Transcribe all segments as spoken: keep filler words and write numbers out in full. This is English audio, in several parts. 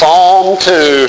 Psalm two.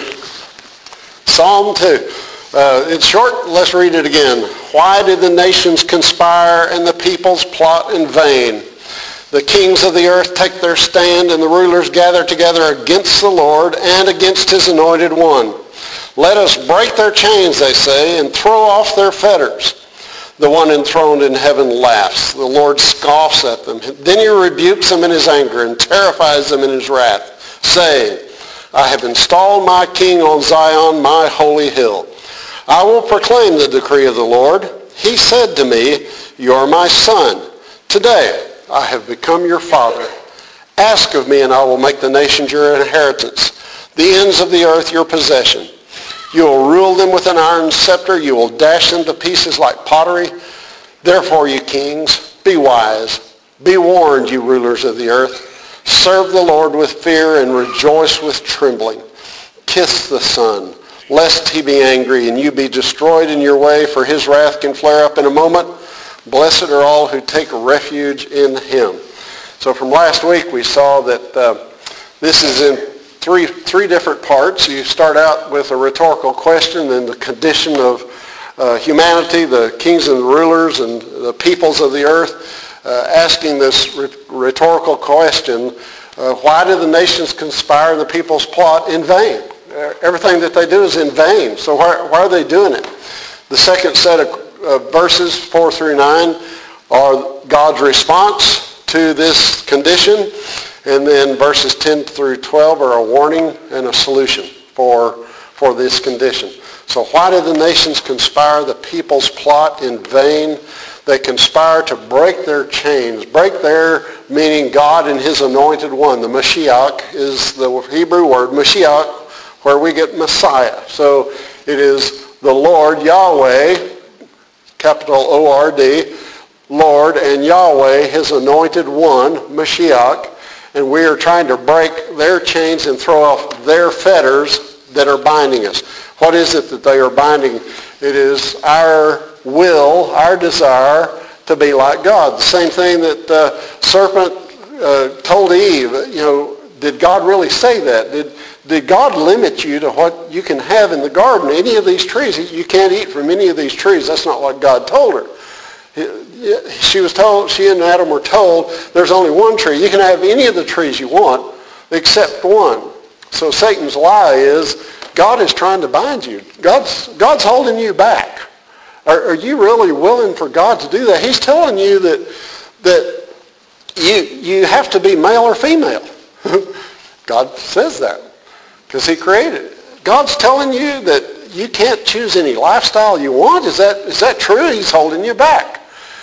Psalm two. Uh, it's short. Let's read it again. Why did the nations conspire and the peoples plot in vain? The kings of the earth take their stand and the rulers gather together against the Lord and against his anointed one. Let us break their chains, they say, and throw off their fetters. The one enthroned in heaven laughs. The Lord scoffs at them. Then he rebukes them in his anger and terrifies them in his wrath, saying, I have installed my king on Zion, my holy hill. I will proclaim the decree of the Lord. He said to me, you are my son. Today I have become your father. Ask of me, and I will make the nations your inheritance, the ends of the earth your possession. You will rule them with an iron scepter. You will dash them to pieces like pottery. Therefore, you kings, be wise. Be warned, you rulers of the earth. Serve the Lord with fear and rejoice with trembling. Kiss the Son, lest he be angry and you be destroyed in your way, for his wrath can flare up in a moment. Blessed are all who take refuge in him. So from last week we saw that uh, this is in three three different parts. You start out with a rhetorical question, then the condition of uh, humanity, the kings and the rulers and the peoples of the earth, uh, asking this rhetorical question, uh, why do the nations conspire and the peoples plot in vain? Everything that they do is in vain. So why, why are they doing it? The second set of uh, verses, four through nine, are God's response to this condition. And then verses ten through twelve are a warning and a solution for, for this condition. So why do the nations conspire? The peoples plot in vain. They conspire to break their chains. Break their, meaning God and his anointed one. The Mashiach is the Hebrew word, Mashiach, where we get Messiah. So it is the Lord, Yahweh, capital O R D, Lord, and Yahweh, his anointed one, Mashiach. And we are trying to break their chains and throw off their fetters that are binding us. What is it that they are binding? It is our will, our desire to be like God. The same thing that the serpent uh, told Eve. You know, did God really say that? Did, did God limit you to what you can have in the garden? Any of these trees, you can't eat from any of these trees. That's not what God told her. She was told, she and Adam were told, there's only one tree. You can have any of the trees you want except one. So Satan's lie is, God is trying to bind you. God's, God's holding you back. Are, are you really willing for God to do that? He's telling you that, that you, you have to be male or female. God says that because he created it. God's telling you that you can't choose any lifestyle you want. Is that, is that true? He's holding you back.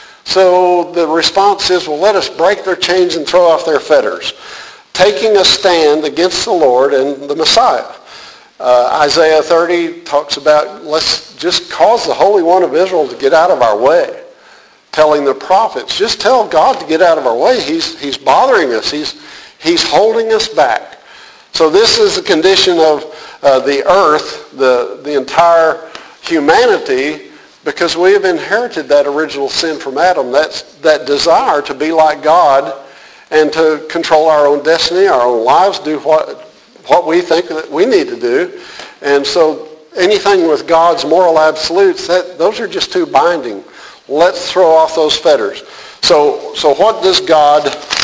So the response is, well, let us break their chains and throw off their fetters, taking a stand against the Lord and the Messiah. Uh, Isaiah thirty talks about, let's just cause the Holy One of Israel to get out of our way, telling the prophets, just tell God to get out of our way. He's, he's bothering us. He's, he's holding us back. So this is the condition of uh, the earth, the, the entire humanity, because we have inherited that original sin from Adam, that's, that desire to be like God and to control our own destiny, our own lives, do what, what we think that we need to do. And so anything with God's moral absolutes, that, those are just too binding. Let's throw off those fetters. So, so what does God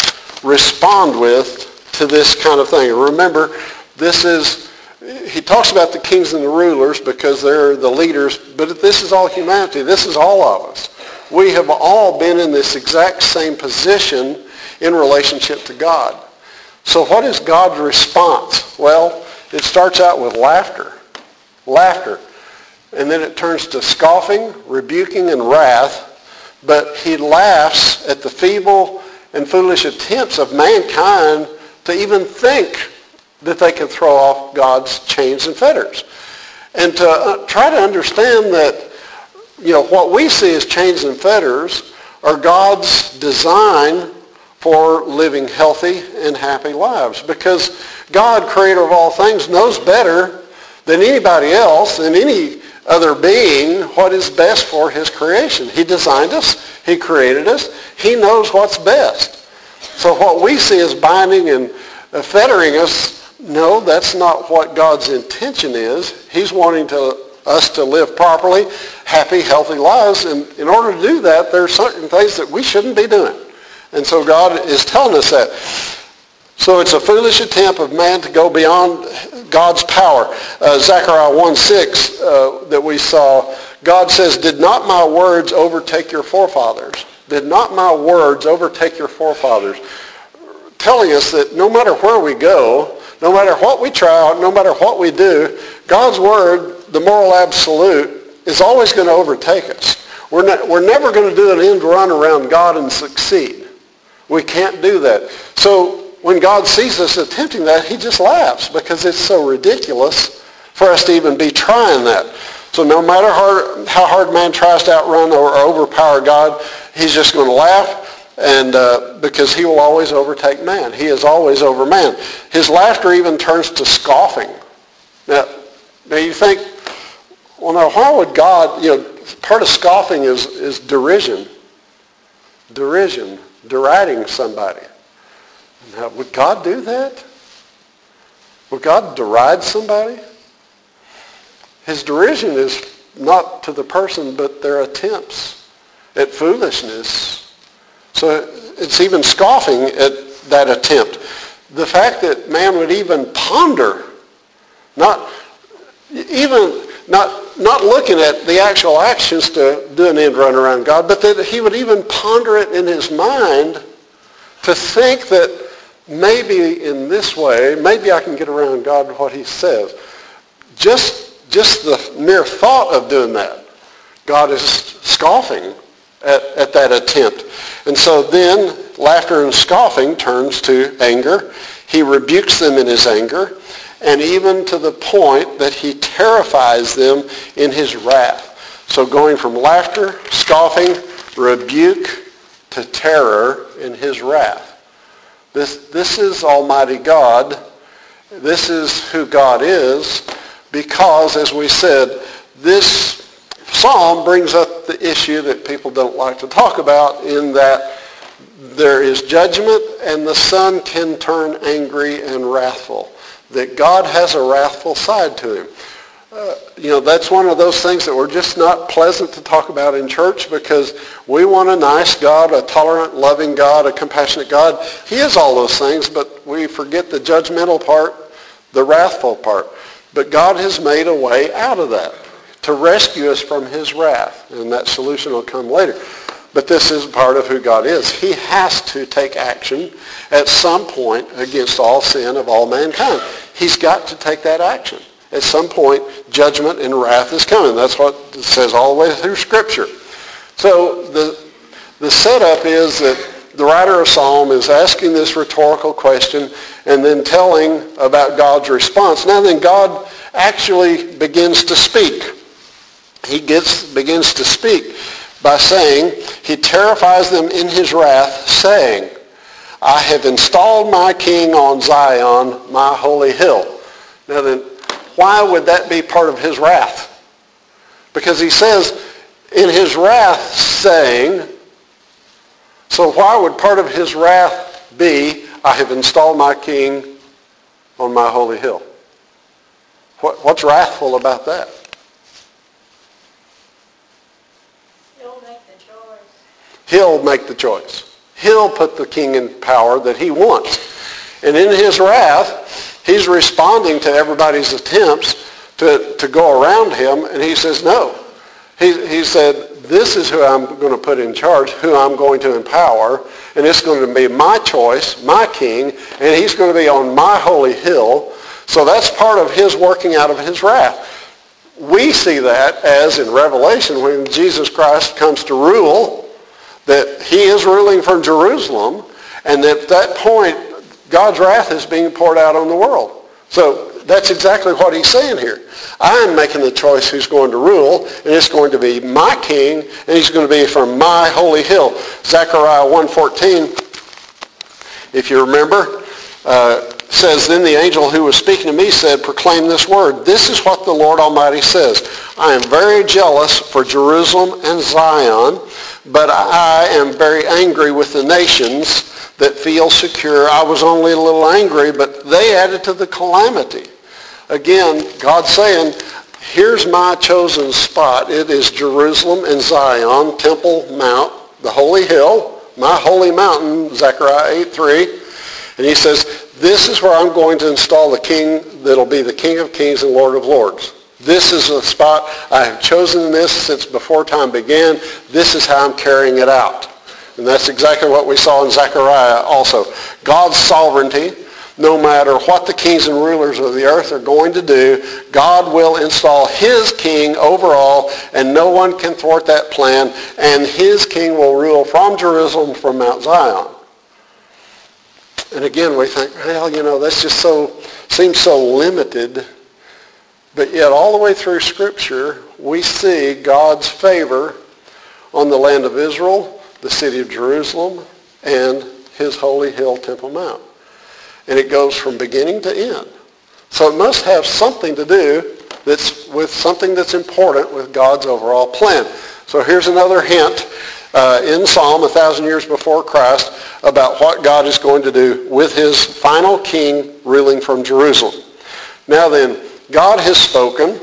respond with to this kind of thing? Remember, this is... He talks about the kings and the rulers because they're the leaders, but this is all humanity. This is all of us. We have all been in this exact same position in relationship to God. So what is God's response? Well, it starts out with laughter. Laughter. And then it turns to scoffing, rebuking, and wrath. But he laughs at the feeble and foolish attempts of mankind to even think that they can throw off God's chains and fetters. And to uh, try to understand that, you know, what we see as chains and fetters are God's design for living healthy and happy lives. Because God, creator of all things, knows better than anybody else, than any other being, what is best for his creation. He designed us. He created us. He knows what's best. So what we see as binding and fettering us No, that's not what God's intention is. He's wanting to, us to live properly, happy, healthy lives. And in order to do that, there are certain things that we shouldn't be doing. And so God is telling us that. So it's a foolish attempt of man to go beyond God's power. Uh, Zechariah one six uh, that we saw, God says, did not my words overtake your forefathers? Did not my words overtake your forefathers? Telling us that no matter where we go, no matter what we try out, no matter what we do, God's word, the moral absolute, is always going to overtake us. We're, not, we're never going to do an end run around God and succeed. We can't do that. So when God sees us attempting that, he just laughs because it's so ridiculous for us to even be trying that. So no matter how, how hard man tries to outrun or overpower God, he's just going to laugh. And uh, because he will always overtake man. He is always over man. His laughter even turns to scoffing. Now, now you think, well, now why would God, you know, part of scoffing is, is derision. Derision. Deriding somebody. Now, would God do that? Would God deride somebody? His derision is not to the person, but their attempts at foolishness. So it's even scoffing at that attempt. The fact that man would even ponder, not even not not looking at the actual actions to do an end run around God, but that he would even ponder it in his mind to think that maybe in this way, maybe I can get around God what he says. Just just the mere thought of doing that, God is scoffing at, at that attempt. And so then laughter and scoffing turns to anger. He rebukes them in his anger, and even to the point that he terrifies them in his wrath. So going from laughter, scoffing, rebuke, to terror in his wrath. This, this is Almighty God. This is who God is, because, as we said, this Psalm brings up the issue that people don't like to talk about, in that there is judgment and the son can turn angry and wrathful. That God has a wrathful side to him. Uh, you know, that's one of those things that we're just not pleasant to talk about in church, because we want a nice God, a tolerant, loving God, a compassionate God. He is all those things, but we forget the judgmental part, the wrathful part. But God has made a way out of that to rescue us from his wrath, and that solution will come later. But this is part of who God is. He has to take action at some point against all sin of all mankind. He's got to take that action. At some point, judgment and wrath is coming. That's what it says all the way through Scripture. So the, the setup is that the writer of Psalm is asking this rhetorical question and then telling about God's response. Now then, God actually begins to speak. He gets, begins to speak by saying, he terrifies them in his wrath, saying, I have installed my king on Zion, my holy hill. Now then, why would that be part of his wrath? Because he says, in his wrath, saying, so why would part of his wrath be, I have installed my king on my holy hill? What, what's wrathful about that? He'll make the choice. He'll make the choice. He'll put the king in power that he wants. And in his wrath, he's responding to everybody's attempts to, to go around him, and he says, no. He, he said, this is who I'm going to put in charge, who I'm going to empower, and it's going to be my choice, my king, and he's going to be on my holy hill. So that's part of his working out of his wrath. We see that as in Revelation, when Jesus Christ comes to rule, that he is ruling from Jerusalem, and that at that point, God's wrath is being poured out on the world. So that's exactly what he's saying here. I'm making the choice who's going to rule, and it's going to be my king, and he's going to be from my holy hill. Zechariah one fourteen, if you remember, uh, says, then the angel who was speaking to me said, proclaim this word. This is what the Lord Almighty says. I am very jealous for Jerusalem and Zion, but I am very angry with the nations that feel secure. I was only a little angry, but they added to the calamity. Again, God's saying, here's my chosen spot. It is Jerusalem and Zion, Temple Mount, the holy hill, my holy mountain, Zechariah eight three. And he says, this is where I'm going to install the king that'll be the King of Kings and Lord of Lords. This is the spot. I have chosen this since before time began. This is how I'm carrying it out. And that's exactly what we saw in Zechariah also. God's sovereignty, no matter what the kings and rulers of the earth are going to do, God will install his king over all, and no one can thwart that plan, and his king will rule from Jerusalem, from Mount Zion. And again, we think, well, you know, that's just so, seems so limited. But yet all the way through Scripture, we see God's favor on the land of Israel, the city of Jerusalem, and his holy hill, Temple Mount. And it goes from beginning to end. So it must have something to do that's with something that's important with God's overall plan. So here's another hint uh, in Psalm, a thousand years before Christ, about what God is going to do with his final king ruling from Jerusalem. Now then, God has spoken.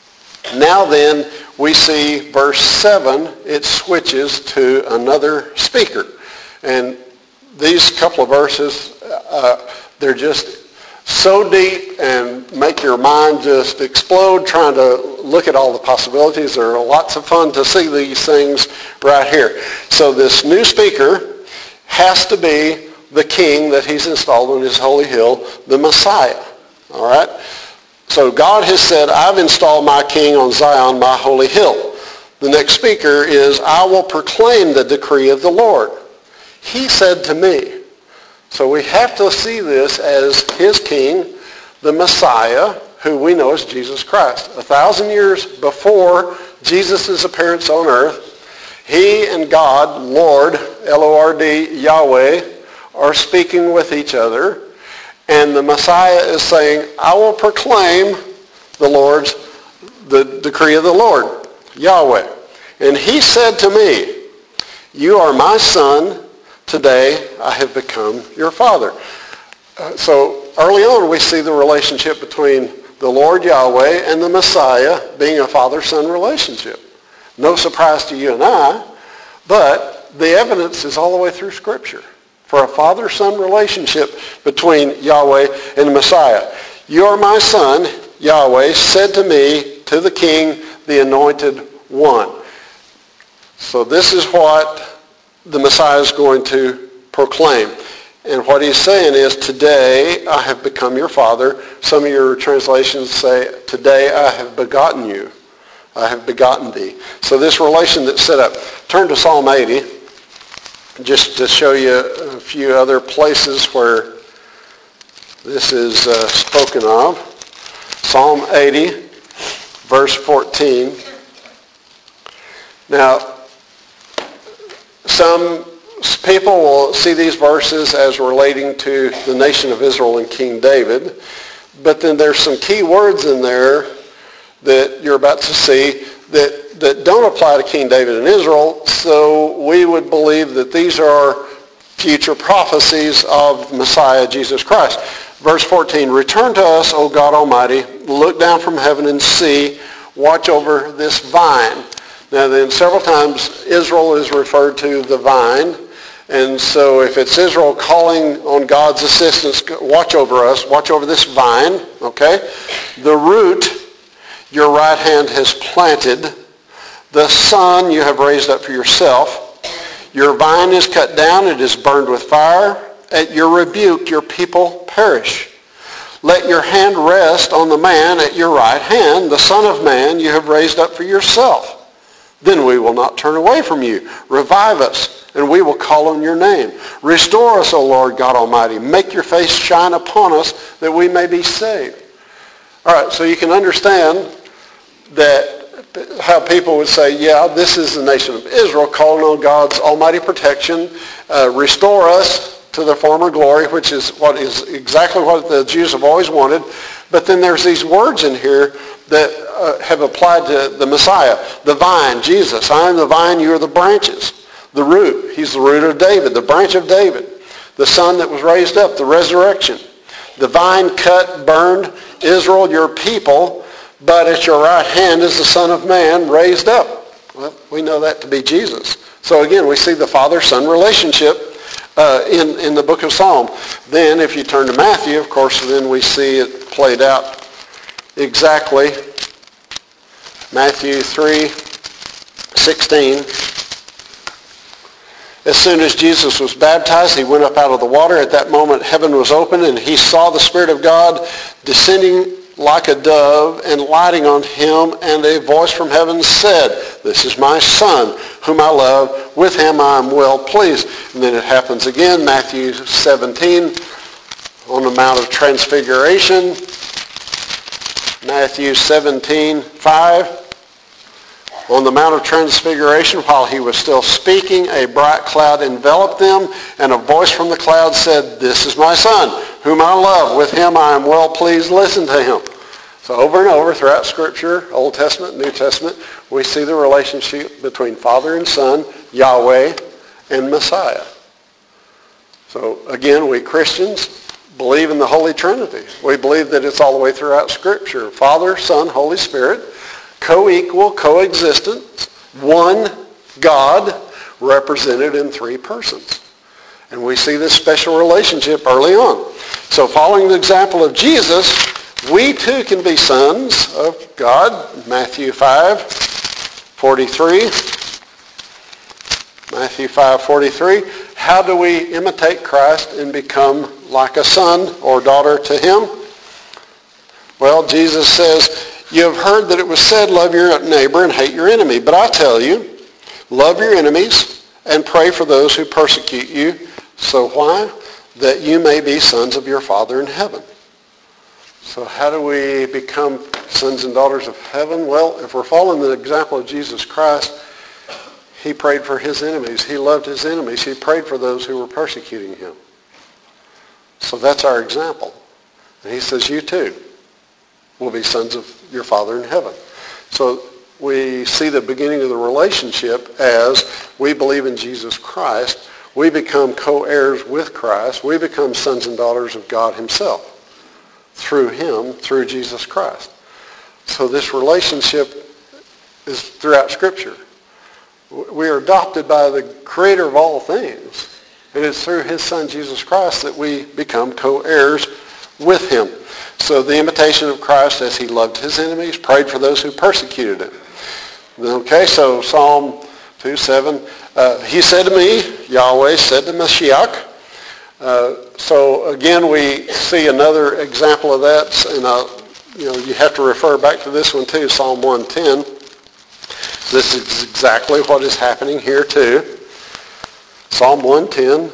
Now then, we see verse seven, it switches to another speaker. And these couple of verses, uh, they're just so deep and make your mind just explode trying to look at all the possibilities. There are lots of fun to see these things right here. So this new speaker has to be the king that he's installed on his holy hill, the Messiah. All right? So God has said, I've installed my king on Zion, my holy hill. The next speaker is, I will proclaim the decree of the Lord. He said to me. So we have to see this as his king, the Messiah, who we know as Jesus Christ. A thousand years before Jesus' appearance on earth, he and God, Lord, L O R D, Yahweh, are speaking with each other. And the Messiah is saying, I will proclaim the Lord's, the decree of the Lord, Yahweh. And he said to me, you are my son. Today I have become your father. Uh, so early on we see the relationship between the Lord Yahweh and the Messiah being a father-son relationship. No surprise to you and I, but the evidence is all the way through Scripture for a father-son relationship between Yahweh and the Messiah. You are my son, Yahweh said to me, to the king, the anointed one. So this is what the Messiah is going to proclaim. And what he's saying is, today I have become your father. Some of your translations say, today I have begotten you. I have begotten thee. So this relation that's set up. Turn to Psalm eighty, just to show you a few other places where this is uh, spoken of. Psalm eighty, verse fourteen. Now, some people will see these verses as relating to the nation of Israel and King David, but then there's some key words in there that you're about to see that, that don't apply to King David and Israel, so we would believe that these are future prophecies of Messiah, Jesus Christ. Verse fourteen, return to us, O God Almighty, look down from heaven and see, watch over this vine. Now then, several times Israel is referred to the vine. And so if it's Israel calling on God's assistance, watch over us, watch over this vine, okay? The root your right hand has planted. The son you have raised up for yourself. Your vine is cut down, it is burned with fire. At your rebuke, your people perish. Let your hand rest on the man at your right hand, the Son of Man you have raised up for yourself. Then we will not turn away from you. Revive us, and we will call on your name. Restore us, O Lord God Almighty. Make your face shine upon us that we may be saved. All right, so you can understand that how people would say, yeah, this is the nation of Israel calling on God's almighty protection. Uh, restore us to their former glory, which is what is exactly what the Jews have always wanted. But then there's these words in here that uh, have applied to the Messiah. The vine, Jesus. I am the vine, you are the branches. The root, he's the root of David, the branch of David. the Son that was raised up, the resurrection. The vine cut, burned, Israel, your people, but at your right hand is the Son of Man raised up. Well, we know that to be Jesus. So again, we see the Father-Son relationship uh, in, in the book of Psalm. Then if you turn to Matthew, of course, then we see it played out exactly. Matthew three sixteen. As soon as Jesus was baptized, he went up out of the water. At that moment, heaven was opened, and he saw the Spirit of God descending like a dove and lighting on him, and a voice from heaven said, "This is my Son, whom I love. With him I am well pleased." And then it happens again, Matthew seventeen, on the Mount of Transfiguration. Matthew seventeen five. On the Mount of Transfiguration, while he was still speaking, a bright cloud enveloped them, and a voice from the cloud said, "This is my Son, whom I love. With him I am well pleased. Listen to him." So over and over throughout Scripture, Old Testament, New Testament, we see the relationship between Father and Son, Yahweh, and Messiah. So again, we Christians believe in the Holy Trinity. We believe that it's all the way throughout Scripture. Father, Son, Holy Spirit, co-equal, coexistent, one God represented in three persons. And we see this special relationship early on. So following the example of Jesus, we too can be sons of God. Matthew five forty-three. Matthew five forty-three. How do we imitate Christ and become like a son or daughter to him? Well, Jesus says, "You have heard that it was said, love your neighbor and hate your enemy. But I tell you, love your enemies and pray for those who persecute you." So why? That you may be sons of your Father in heaven. So how do we become sons and daughters of heaven? Well, if we're following the example of Jesus Christ, he prayed for his enemies. He loved his enemies. He prayed for those who were persecuting him. So that's our example. And he says, you too will be sons of your Father in heaven. So we see the beginning of the relationship as we believe in Jesus Christ. We become co-heirs with Christ. We become sons and daughters of God himself through him, through Jesus Christ. So this relationship is throughout Scripture. We are adopted by the Creator of all things. It is through his Son, Jesus Christ, that we become co-heirs with him. So the imitation of Christ as he loved his enemies, prayed for those who persecuted him. Okay, so Psalm two seven. Uh, he said to me, Yahweh said to Mashiach. Uh, so again, we see another example of that. And uh, you know, you have to refer back to this one too, Psalm one ten. This is exactly what is happening here too. Psalm one ten.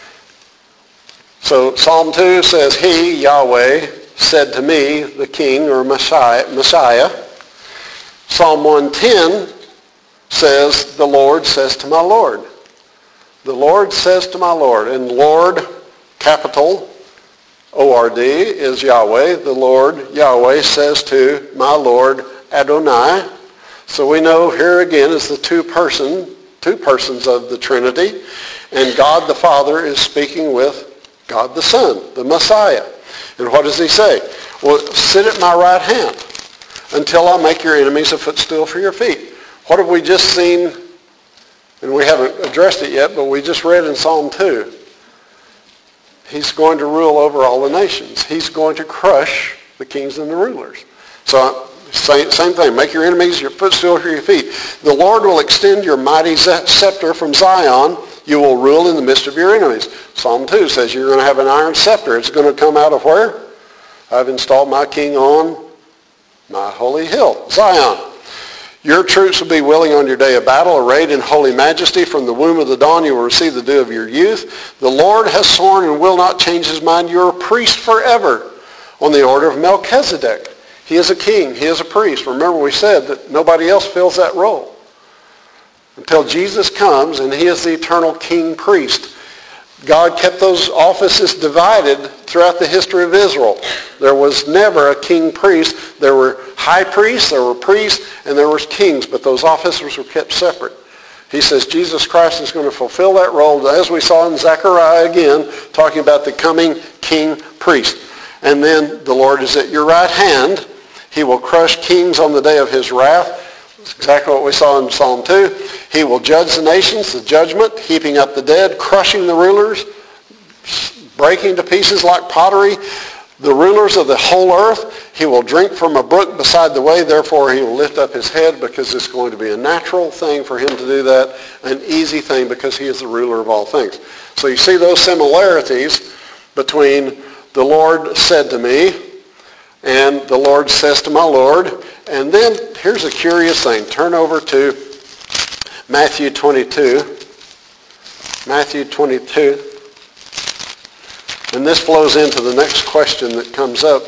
So Psalm two says, he, Yahweh, said to me, the king or Messiah. Messiah. Psalm one ten says, the Lord says to my Lord. The Lord says to my Lord. And Lord, capital O R D, is Yahweh. The Lord, Yahweh, says to my Lord Adonai. So we know here again is the two person, two persons of the Trinity. And God the Father is speaking with God the Son, the Messiah. And what does he say? Well, sit at my right hand until I make your enemies a footstool for your feet. What have we just seen? And we haven't addressed it yet, but we just read in Psalm two. He's going to rule over all the nations. He's going to crush the kings and the rulers. So same, same thing. Make your enemies your footstool for your feet. The Lord will extend your mighty scepter from Zion. You will rule in the midst of your enemies. Psalm two says you're going to have an iron scepter. It's going to come out of where? I've installed my king on my holy hill, Zion. Your troops will be willing on your day of battle, arrayed in holy majesty. From the womb of the dawn you will receive the dew of your youth. The Lord has sworn and will not change his mind. You are a priest forever on the order of Melchizedek. He is a king. He is a priest. Remember we said that nobody else fills that role until Jesus comes, and he is the eternal king priest. God kept those offices divided throughout the history of Israel. There was never a king priest. There were high priests, there were priests, and there were kings, but those offices were kept separate. He says Jesus Christ is going to fulfill that role, as we saw in Zechariah again, talking about the coming king priest. And then the Lord is at your right hand. He will crush kings on the day of his wrath. That's exactly what we saw in Psalm two. He will judge the nations, the judgment, heaping up the dead, crushing the rulers, breaking to pieces like pottery the rulers of the whole earth. He will drink from a brook beside the way, therefore he will lift up his head, because it's going to be a natural thing for him to do that, an easy thing, because he is the ruler of all things. So you see those similarities between the Lord said to me and the Lord says to my Lord. And then here's a curious thing. Turn over to Matthew twenty-two. Matthew twenty-two. And this flows into the next question that comes up.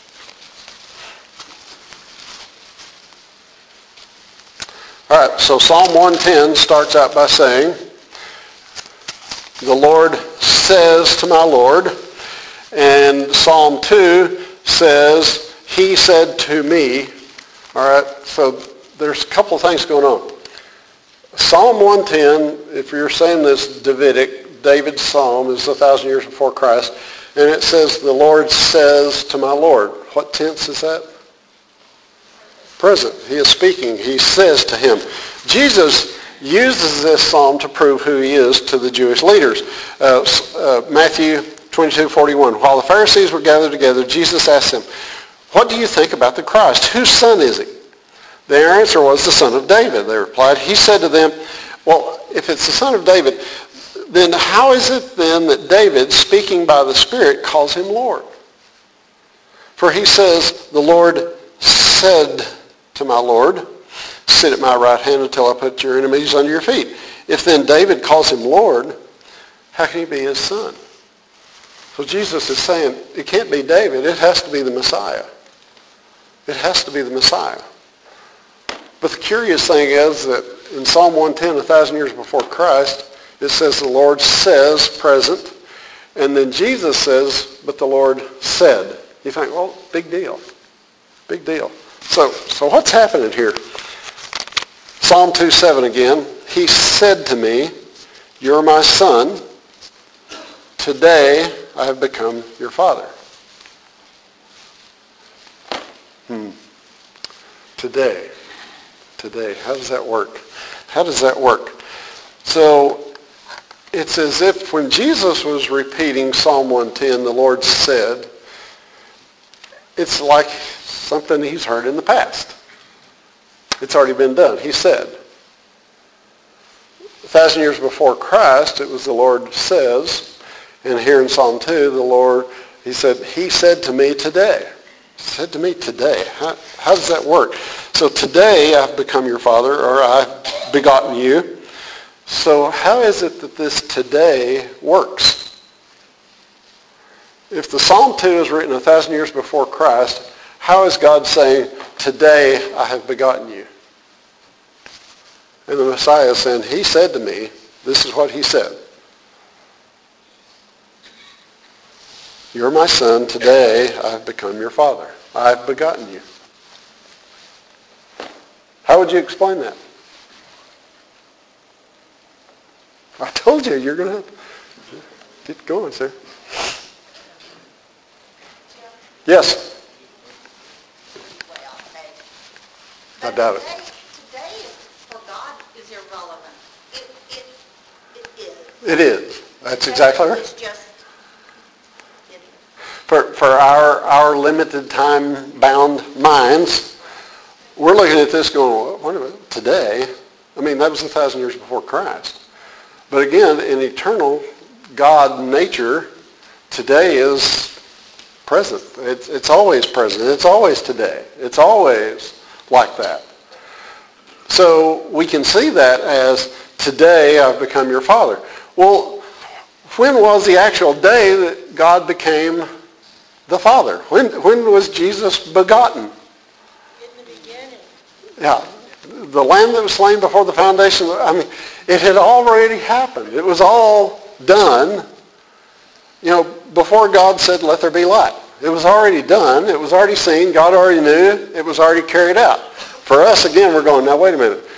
All right, so Psalm one ten starts out by saying, the Lord says to my Lord. And Psalm two says, he said to me. All right, so there's a couple of things going on. Psalm one ten, if you're saying this Davidic, David's psalm, is a thousand years before Christ, and it says, the Lord says to my Lord. What tense is that? Present. He is speaking. He says to him. Jesus uses this psalm to prove who he is to the Jewish leaders. Uh, uh, Matthew twenty-two forty-one. While the Pharisees were gathered together, Jesus asked them, what do you think about the Christ? Whose son is he? Their answer was, the son of David. They replied. He said to them, well, if it's the son of David, then how is it then that David, speaking by the Spirit, calls him Lord? For he says, the Lord said to my Lord, sit at my right hand until I put your enemies under your feet. If then David calls him Lord, how can he be his son? So Jesus is saying, it can't be David. It has to be the Messiah. It has to be the Messiah. But the curious thing is that in Psalm one ten, a thousand years before Christ, it says the Lord says, present, and then Jesus says, but the Lord said. You think, well, big deal. Big deal. So, so what's happening here? Psalm two seven again. He said to me, you're my son. Today I have become your father. Hmm. Today. Today. How does that work? How does that work? So, it's as if when Jesus was repeating Psalm one ten, the Lord said, it's like something he's heard in the past. It's already been done. He said. A thousand years before Christ, it was the Lord says, and here in Psalm two, the Lord, he said, he said to me today. He said to me today. How, how does that work? So today I've become your father, or I've begotten you. So how is it that this today works? If the Psalm two is written a thousand years before Christ, how is God saying, today I have begotten you? And the Messiah is saying, he said to me, this is what he said. You're my son, today I have become your father. I have begotten you. How would you explain that? I told you, you're going to keep going, sir. Yes. I doubt it. Today, for God, is irrelevant. It, it, it is. It is. That's exactly right. It's just, it is. For, for our, our limited time-bound minds, we're looking at this going, wait a minute, today? I mean, that was a thousand years before Christ. But again, in eternal God nature, today is present. It's, it's always present. It's always today. It's always like that. So we can see that as, today I've become your father. Well, when was the actual day that God became the Father? When, when was Jesus begotten? In the beginning. Yeah. The lamb that was slain before the foundation, I mean, it had already happened. It was all done, you know, before God said, let there be light. It was already done. It was already seen. God already knew. It was already carried out. For us, again, we're going, now wait a minute.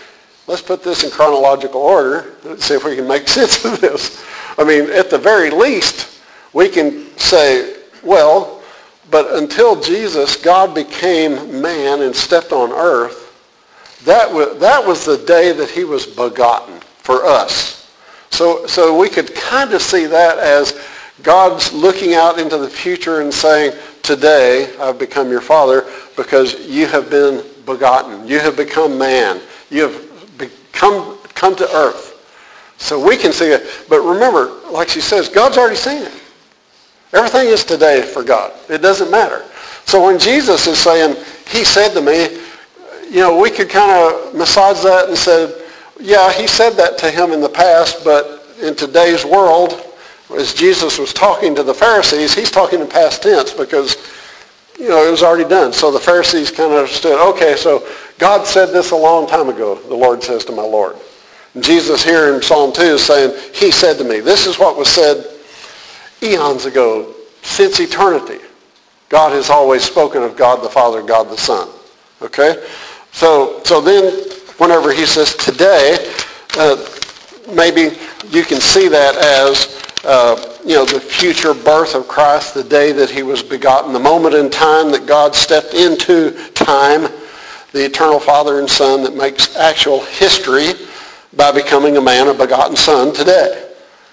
let's put this in chronological order. Let's see if we can make sense of this. I mean, at the very least, we can say, well, but until Jesus, God became man and stepped on earth, that was, that was the day that he was begotten for us. So, so we could kind of see that as God's looking out into the future and saying, today I've become your father because you have been begotten. You have become man. You have become come to earth. So we can see it. But remember, like she says, God's already seen it. Everything is today for God. It doesn't matter. So when Jesus is saying, he said to me, you know, we could kind of massage that and say, yeah, he said that to him in the past, but in today's world, as Jesus was talking to the Pharisees, he's talking in past tense because, you know, it was already done. So the Pharisees kind of understood, okay, so God said this a long time ago, the Lord says to my Lord. And Jesus here in Psalm two is saying, he said to me, this is what was said eons ago, since eternity. God has always spoken of God the Father, God the Son. Okay? So, so then whenever he says today, uh, maybe you can see that as Uh, you know, the future birth of Christ, the day that he was begotten, the moment in time that God stepped into time, the eternal Father and Son that makes actual history by becoming a man, a begotten Son today.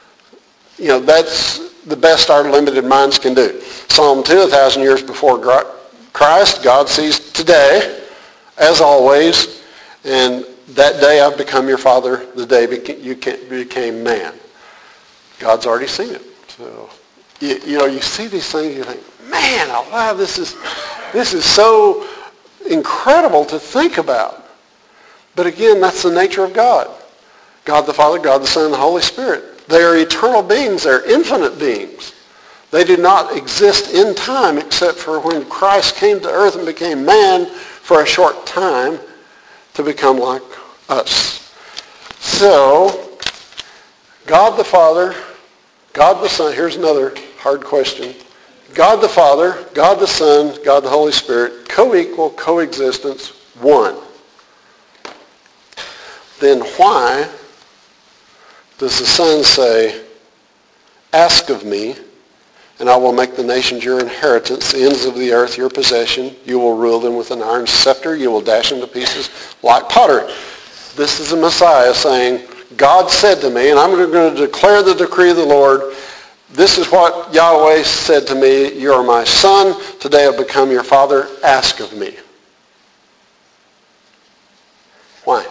You know, that's the best our limited minds can do. Psalm two, a thousand years before Christ, God sees today, as always, and that day I've become your Father, the day you became man. God's already seen it. So, you, you know, you see these things, you think, man, wow, this is, this is so incredible to think about. But again, that's the nature of God. God the Father, God the Son, and the Holy Spirit. They are eternal beings. They're infinite beings. They do not exist in time except for when Christ came to earth and became man for a short time to become like us. So, God the Father, God the Son, here's another hard question. God the Father, God the Son, God the Holy Spirit, co-equal, coexistence, one. Then why does the Son say, ask of me, and I will make the nations your inheritance, the ends of the earth your possession. You will rule them with an iron scepter. You will dash them to pieces like pottery. This is the Messiah saying, God said to me, and I'm going to declare the decree of the Lord, this is what Yahweh said to me, you are my son, today I've become your father, ask of me. Why?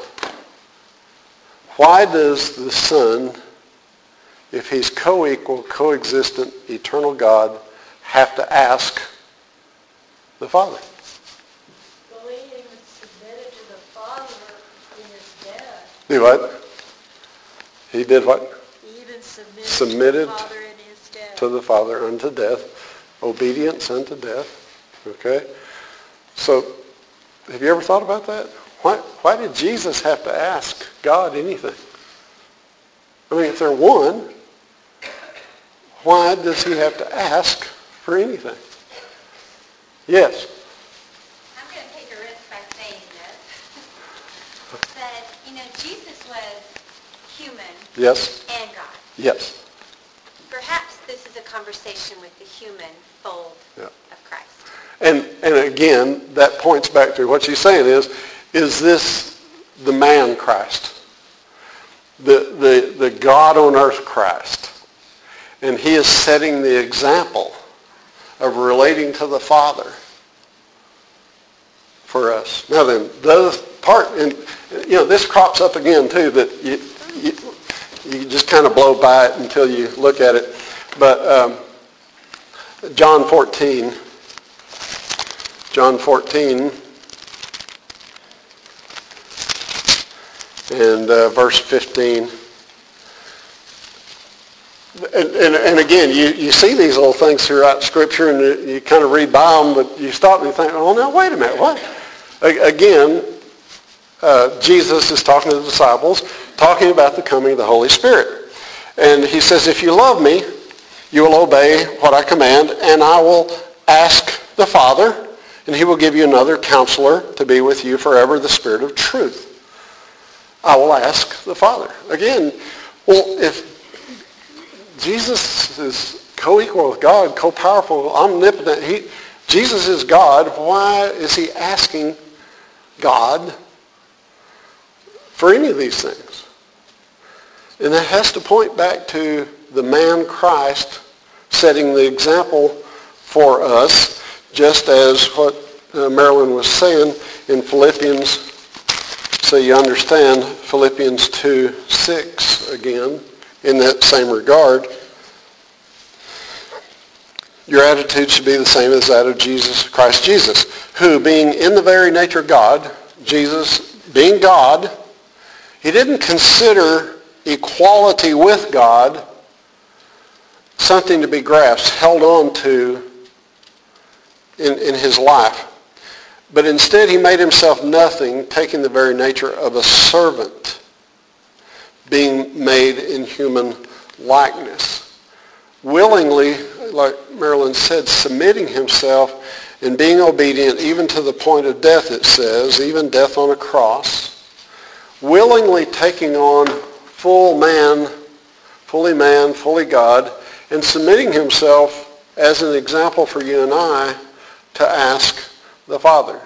Why does the Son, if he's co-equal, coexistent, eternal God, have to ask the Father? Well, he even submitted to the Father in his death. Do what? He did what? He even submitted, submitted to the Father in his death. To the Father unto death. Obedience unto death. Okay? So, have you ever thought about that? Why, why did Jesus have to ask God anything? I mean, if they're one, why does he have to ask for anything? Yes? I'm going to take a risk by saying this. But, you know, Jesus was human Yes? and God. Yes. Perhaps this is a conversation with the human fold Yeah. of Christ. And and again, that points back to what she's saying is, is this the man Christ? The, the, the God on earth Christ. And he is setting the example of relating to the Father for us. Now then, the part, and you know, this crops up again too, that you, you, you just kind of blow by it until you look at it. But um, John fourteen, John fourteen, and uh, verse fifteen. And, and, and again, you, you see these little things throughout Scripture, and you, you kind of read by them, but you stop and you think, oh, now, wait a minute, what? Again, uh, Jesus is talking to the disciples, talking about the coming of the Holy Spirit. And he says, if you love me, you will obey what I command, and I will ask the Father, and he will give you another counselor to be with you forever, the Spirit of truth. I will ask the Father. Again, well, if Jesus is co-equal with God, co-powerful, omnipotent, he, Jesus is God, why is he asking God for any of these things? And that has to point back to the man Christ setting the example for us, just as what uh, Marilyn was saying in Philippians, so you understand Philippians two six again, in that same regard. Your attitude should be the same as that of Jesus, Christ Jesus, who being in the very nature God, Jesus being God, he didn't consider equality with God something to be grasped, held on to in, in his life. But instead he made himself nothing, taking the very nature of a servant, being made in human likeness. Willingly, like Marilyn said, submitting himself and being obedient even to the point of death, it says, even death on a cross. Willingly taking on full man, fully man, fully God, and submitting himself as an example for you and I to ask the Father.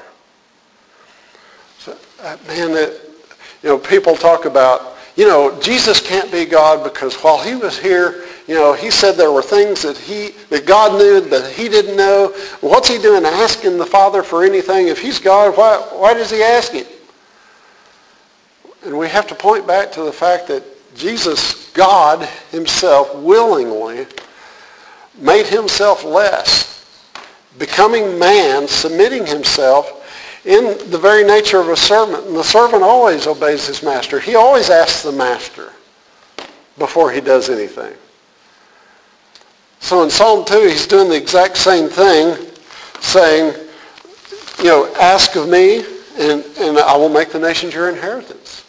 So, uh, man, that, you know, people talk about, you know, Jesus can't be God because while he was here, you know, he said there were things that he, that God knew that he didn't know. What's he doing asking the Father for anything? If he's God, why, why does he ask him? And we have to point back to the fact that Jesus, God himself, willingly made himself less, becoming man, submitting himself in the very nature of a servant. And the servant always obeys his master. He always asks the master before he does anything. So in Psalm two, he's doing the exact same thing, saying, you know, ask of me, and, and I will make the nations your inheritance.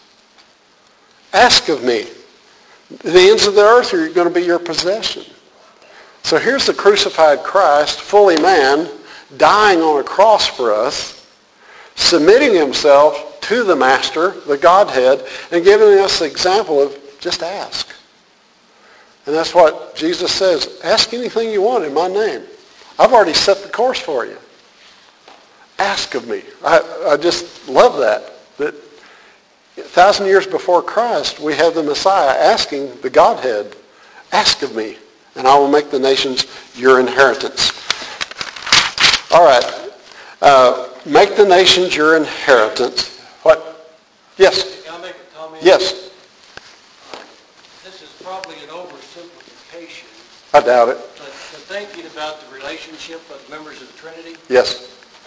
Ask of me. The ends of the earth are going to be your possession. So here's the crucified Christ, fully man, dying on a cross for us, submitting himself to the Master, the Godhead, and giving us the example of just ask. And that's what Jesus says. Ask anything you want in my name. I've already set the course for you. Ask of me. I, I just love that. That a thousand years before Christ, we have the Messiah asking the Godhead, ask of me, and I will make the nations your inheritance. All right. Uh, make the nations your inheritance. What? Yes? Can I make a comment? Yes. This is probably an oversimplification. I doubt it. But, but thinking about the relationship of members of the Trinity, Yes.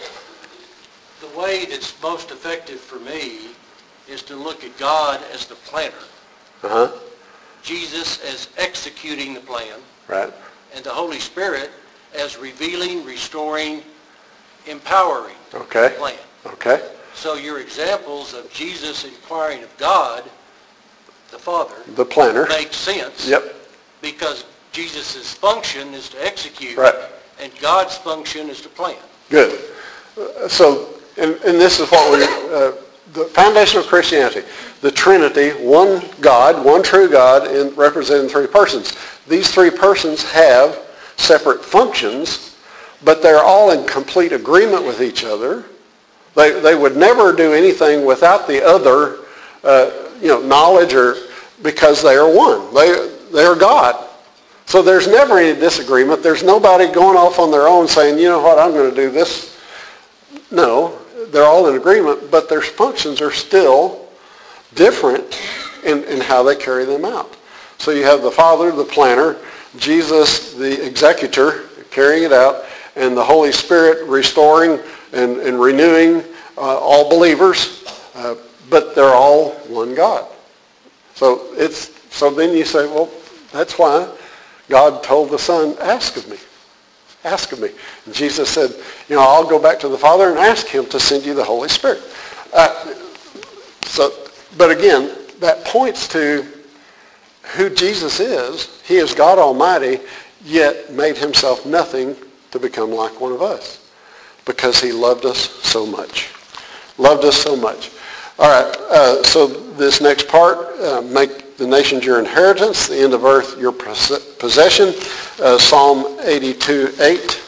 the way that's most effective for me is to look at God as the planner, Uh-huh. Jesus as executing the plan, Right. and the Holy Spirit as revealing, restoring, empowering Okay. the plan. Okay. So your examples of Jesus inquiring of God, the Father, The planner. make sense. Yep. Because Jesus' function is to execute, Right. and God's function is to plan. Good. Uh, So, and, and this is what we, uh, the foundation of Christianity, the Trinity, one God, one true God, in representing three persons. These three persons have separate functions, but they're all in complete agreement with each other. They, they would never do anything without the other, uh, you know, knowledge, or because they are one. They, they are God. So there's never any disagreement. There's nobody going off on their own saying, you know what, I'm going to do this. No, they're all in agreement, but their functions are still different in, in how they carry them out. So you have the Father, the planner, Jesus, the executor, carrying it out, and the Holy Spirit restoring and, and renewing uh, all believers, uh, but they're all one God. So it's so then you say, well, that's why God told the Son, ask of me. Ask of me. And Jesus said, you know, I'll go back to the Father and ask him to send you the Holy Spirit. Uh, so, but again, that points to who Jesus is. He is God Almighty, yet made himself nothing to become like one of us because he loved us so much. Loved us so much. All right, uh, so this next part, uh, make the nations your inheritance, the end of earth your possession, uh, Psalm eighty-two eight.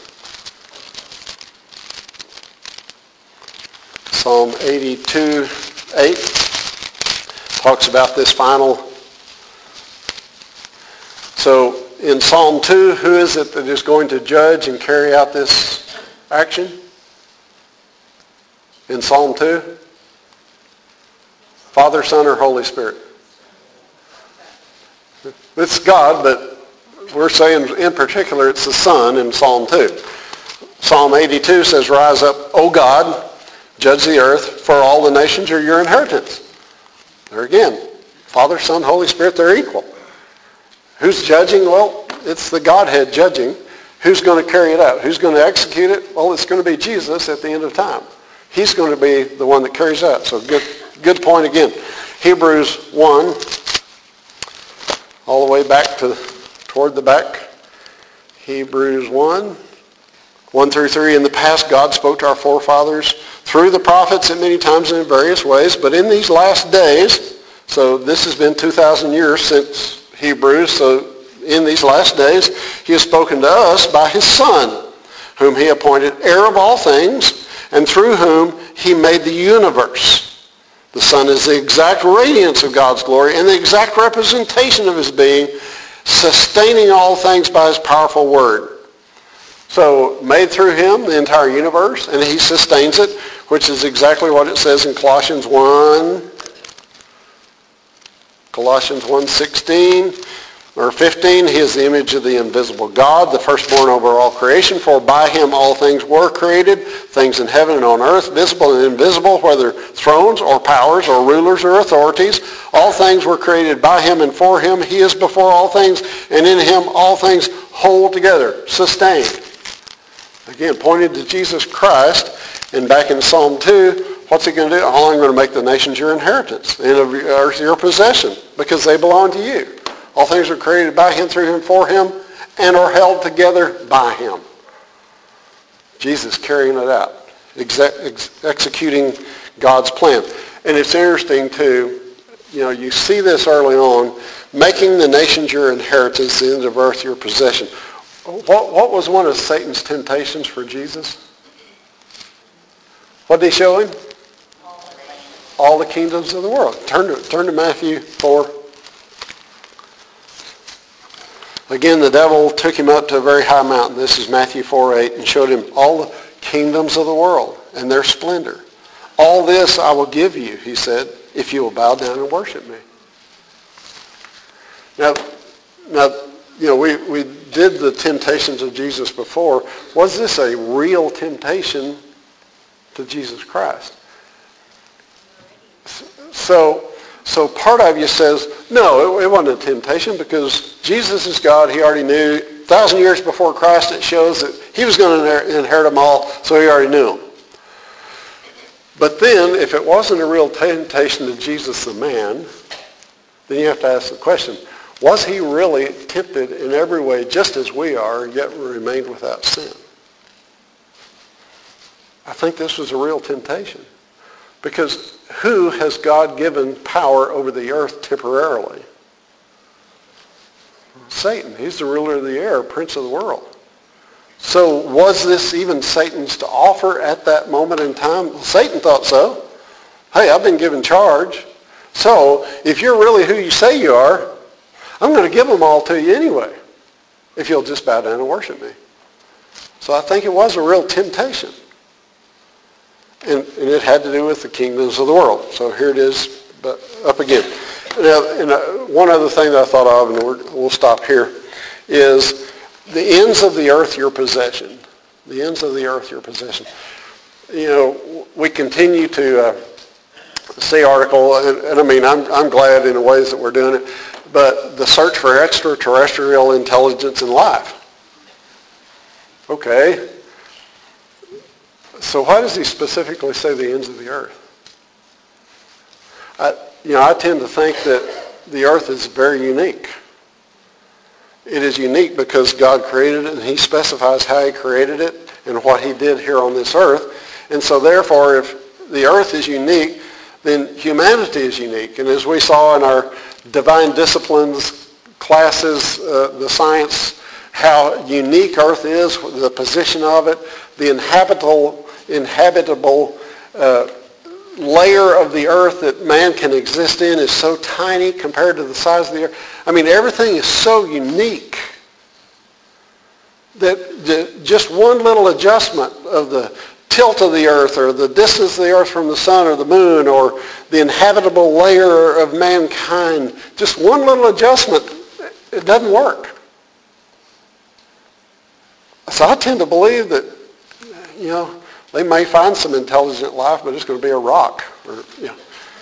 Psalm eighty-two eight talks about this final. So in Psalm two, who is it that is going to judge and carry out this action? In Psalm two? Father, Son, or Holy Spirit? It's God, but we're saying in particular it's the Son in Psalm two. Psalm eighty-two says, rise up, O God, judge the earth, for all the nations are your inheritance. There again, Father, Son, Holy Spirit, they're equal. Who's judging? Well, it's the Godhead judging. Who's going to carry it out? Who's going to execute it? Well, it's going to be Jesus at the end of time. He's going to be the one that carries it out. So good, good point again. Hebrews one, all the way back to toward the back. Hebrews one, one through three. In the past, God spoke to our forefathers through the prophets at many times and in various ways. But in these last days, so this has been two thousand years since Hebrews, so in these last days, he has spoken to us by his Son, whom he appointed heir of all things, and through whom he made the universe. The Son is the exact radiance of God's glory and the exact representation of his being, sustaining all things by his powerful word. So made through him the entire universe, and he sustains it, which is exactly what it says in Colossians one, Colossians one sixteen or fifteen. He is the image of the invisible God, the firstborn over all creation. For by him all things were created, things in heaven and on earth, visible and invisible, whether thrones or powers or rulers or authorities. All things were created by him and for him. He is before all things, and in him all things hold together, sustained. Again, pointed to Jesus Christ. And back in Psalm two, what's he going to do? Oh, I'm going to make the nations your inheritance and of earth your possession, because they belong to you. All things are created by him, through him, for him, and are held together by him. Jesus carrying it out, exe- ex- executing God's plan. And it's interesting, too, you know, you see this early on, making the nations your inheritance, the ends of earth your possession. What, what was one of Satan's temptations for Jesus? What did he show him? All the kingdoms of the world. Turn to, turn to Matthew four. Again, the devil took him up to a very high mountain. This is Matthew four eight, and showed him all the kingdoms of the world and their splendor. All this I will give you, he said, if you will bow down and worship me. Now, now, you know, we, we did the temptations of Jesus before. Was this a real temptation to Jesus Christ? So, so part of you says, no, it, it wasn't a temptation, because Jesus is God. He already knew. A thousand years before Christ, it shows that he was going to inherit them all, so he already knew them. But then, if it wasn't a real temptation to Jesus the man, then you have to ask the question, was he really tempted in every way just as we are, yet remained without sin? I think this was a real temptation. Because who has God given power over the earth temporarily? Satan. He's the ruler of the air, prince of the world. So was this even Satan's to offer at that moment in time? Well, Satan thought so. Hey, I've been given charge. So if you're really who you say you are, I'm going to give them all to you anyway, if you'll just bow down and worship me. So I think it was a real temptation. And, and it had to do with the kingdoms of the world. So here it is, but up again. Now, and uh, one other thing that I thought of, and we're, we'll stop here, is the ends of the earth your possession. The ends of the earth your possession. You know, we continue to uh, see article, and, and I mean, I'm, I'm glad in the ways that we're doing it, but the search for extraterrestrial intelligence and life. Okay. So why does he specifically say the ends of the earth? I, you know, I tend to think that the earth is very unique. It is unique because God created it, and he specifies how he created it and what he did here on this earth. And so therefore, if the earth is unique, then humanity is unique. And as we saw in our divine disciplines classes, uh, the science, how unique Earth is, the position of it, the inhabitable, inhabitable uh, layer of the earth that man can exist in is so tiny compared to the size of the earth. I mean, everything is so unique that just one little adjustment of the tilt of the earth or the distance of the earth from the sun or the moon or the inhabitable layer of mankind, just one little adjustment, it doesn't work. So I tend to believe that, you know, they may find some intelligent life, but it's going to be a rock. Or, you know.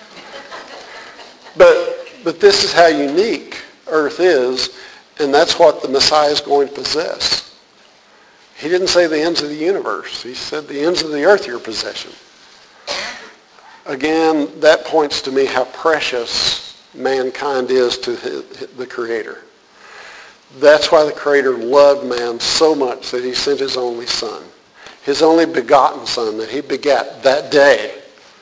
But, but this is how unique earth is, and that's what the Messiah is going to possess. He didn't say the ends of the universe. He said the ends of the earth are your possession. Again, that points to me how precious mankind is to the Creator. That's why the Creator loved man so much that he sent his only Son, his only begotten Son that he begat that day,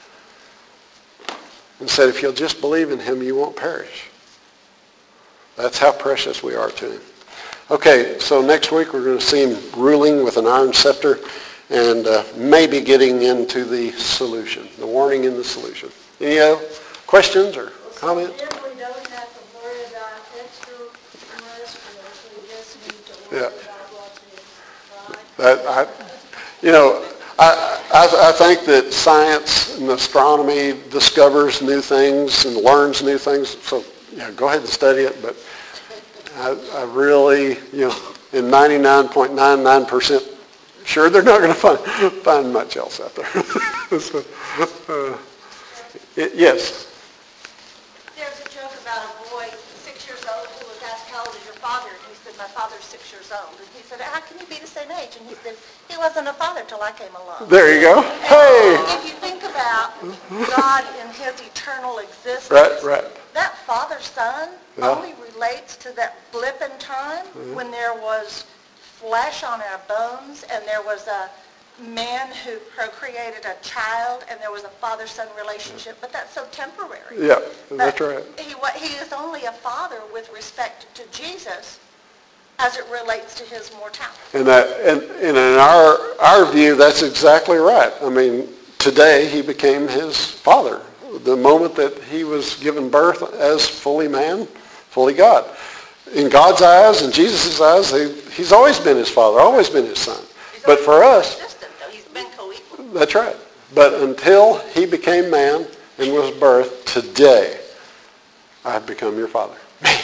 and said, if you'll just believe in him, you won't perish. That's how precious we are to him. Okay, so next week we're going to see him ruling with an iron scepter and uh, maybe getting into the solution, the warning and the solution. Any other questions or comments? So then we don't have to worry about extraterrestrials. We just need to worry Yeah. about what's in, right? That, I, you know, I, I, I think that science and astronomy discovers new things and learns new things. So, yeah, go ahead and study it. But I, I really, you know, in ninety-nine point nine nine percent sure they're not going to find, find much else out there. So, uh, it, yes. There's a joke about a boy, six years old, who was asked, how old is your father? And he said, my father's six years old. And he said, how can you be the same age? And he said, he wasn't a father till I came along. There you go. Hey. If you think about God in his eternal existence, Right, right. that father-son Yeah. only relates to that blip in time Mm-hmm. when there was flesh on our bones and there was a man who procreated a child and there was a father-son relationship, but that's so temporary. Yeah, But that's right. He, wa- he is only a father with respect to Jesus as it relates to his mortality. And, that, and, and in our, our view, that's exactly right. I mean, today he became his father. The moment that he was given birth as fully man, fully God. In God's eyes, in Jesus' eyes, he, he's always been his father, always been his son. He's But for always us, consistent, though. He's been co-equal. that's right. But until he became man and was birthed, today, I've become your father.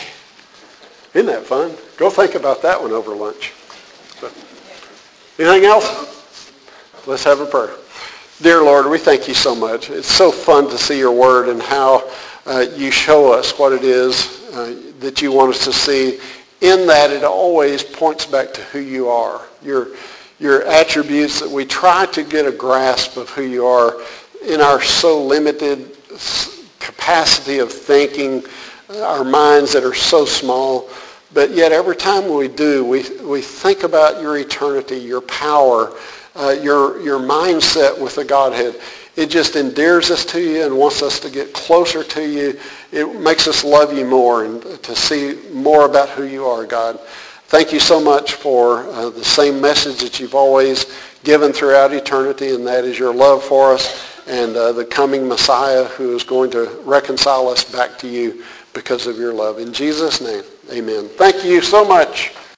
Isn't that fun? Go think about that one over lunch. So, anything else? Let's have a prayer. Dear Lord, we thank you so much. It's so fun to see your word and how uh, you show us what it is uh, that you want us to see. In that, it always points back to who you are, your, your attributes that we try to get a grasp of who you are in our so limited capacity of thinking, our minds that are so small. But yet every time we do, we, we think about your eternity, your power, uh, your, your mindset with the Godhead. It just endears us to you and wants us to get closer to you. It makes us love you more and to see more about who you are, God. Thank you so much for uh, the same message that you've always given throughout eternity, and that is your love for us and uh, the coming Messiah who is going to reconcile us back to you because of your love. In Jesus' name, amen. Thank you so much.